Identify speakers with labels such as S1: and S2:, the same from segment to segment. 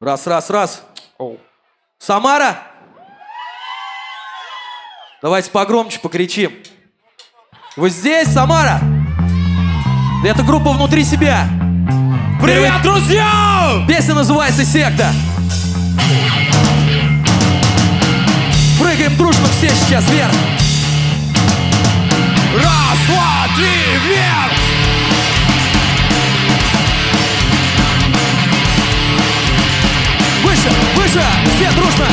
S1: Раз, раз, раз. Самара? Давайте погромче покричим. Вы здесь, Самара? Это группа «Внутри себя».
S2: Привет, друзья!
S1: Песня называется «Секта». Прыгаем дружно все сейчас вверх.
S2: Раз, два, три, вверх!
S1: Выше, выше, все дружно.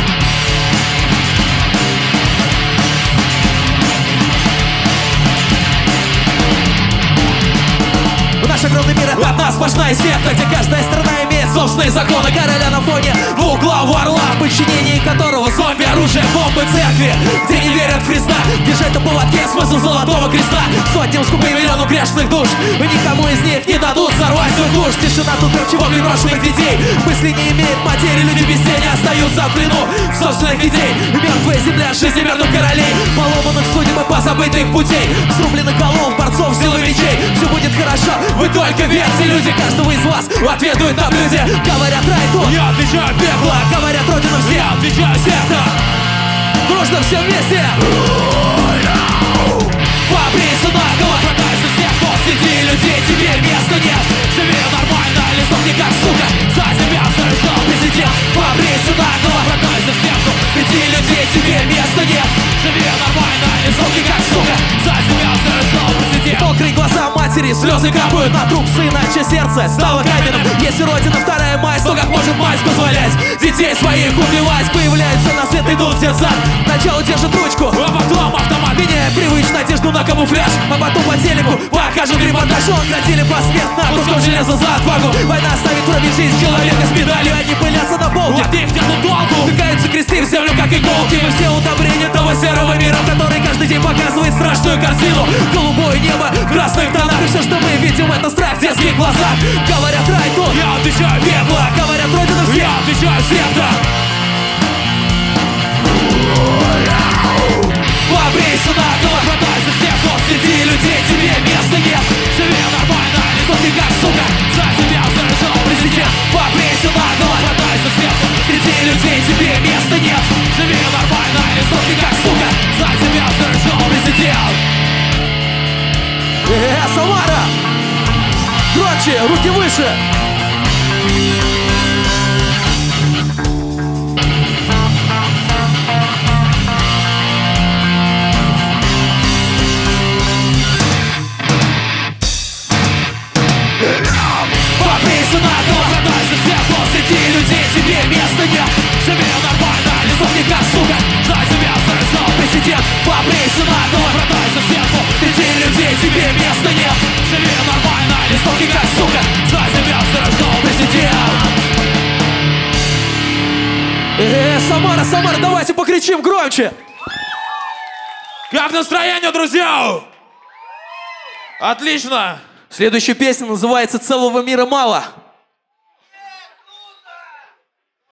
S1: Наш огромный мир — это одна сплошная секта, где каждая страна имеет собственные законы короля на фоне двуглавого орла, в подчинении которого зомби, оружие, бомбы, церкви, где не верят в Христа, держать на поводке смысл золотого креста, сотням скупым миллиону грешных душ, и никому из них не дадут сорвать свой душ. Тишина тут чего брошенных детей, мысли не имеет матери, люди без тени остаются в плену собственных идей. Мертвая земля, жизнь мертвых королей, поломанных судеб и позабытых путей, срубленных голов, борцов, силы мечей. Все будет хорошо, вы только верьте, люди каждого из вас ответуют на блюде. Говорят рай тут,
S2: Я отвечаю пекло,
S1: говорят родина все,
S2: я отвечаю секта.
S1: дружно все вместе. Побрейся наголо, хватайся всех, кто среди людей тебе места нет. Живи нормально, лицом не как сука, за тебя зарычал президент. Побрейся наголо, хватайся всех, кто среди людей тебе места нет. Живи нормально, лицом не как сука, за тебя зарычал президент. Мокрые глаза матери, слезы капают на труп сына, чье сердце стало каменным. Если родина вторая мать, то как может мать позволять детей своих убивать? Появляются на свет, идут в детсад, начало держит ручку,
S2: А потом автомат.
S1: меняя привычно одежду на камуфляж, а потом по телеку покажут репортаж. Он градили посмертно куском железа за отвагу. Война ставит вроде жизнь человека с медалью, они пылятся на полке.
S2: Вот их тянут долгу.
S1: Втыкаются кресты в землю, как иголки. Мы все удобрения того серого мира, который каждый день показывает страшную картину. Голубое небо в красных тонах, и все, что мы видим, это страх в детских глазах. Говорят рай тут,
S2: Я отвечаю
S1: пекло, говорят родина все,
S2: я отвечаю секта.
S1: побрейся наголо,
S2: Хватайся всех, кто
S1: среди людей тебе места нет.
S2: живи нормально,
S1: Что ты как сука,
S2: за тебя зарычал
S1: президент, побрейся наголо,
S2: Хватайся всех, кто
S1: среди людей тебе места нет.
S2: живи нормально,
S1: Что ты как сука,
S2: за тебя зарычал
S1: президент. Самара! Громче, руки выше! Побрейся наголо,
S2: Хватайся всех, кто
S1: среди людей тебе места нет.
S2: живи нормально,
S1: Что ты как сука,
S2: за тебя зарычал
S1: президент, побрейся наголо.
S2: Хватайся всех, кто
S1: Среди людей тебе места нет.
S2: живи нормально,
S1: Что ты как сука,
S2: за тебя зарычал
S1: президент. Самара, Самара, давайте покричим громче.
S2: Как настроение, друзья? Отлично!
S1: Следующая песня называется «Целого мира мало».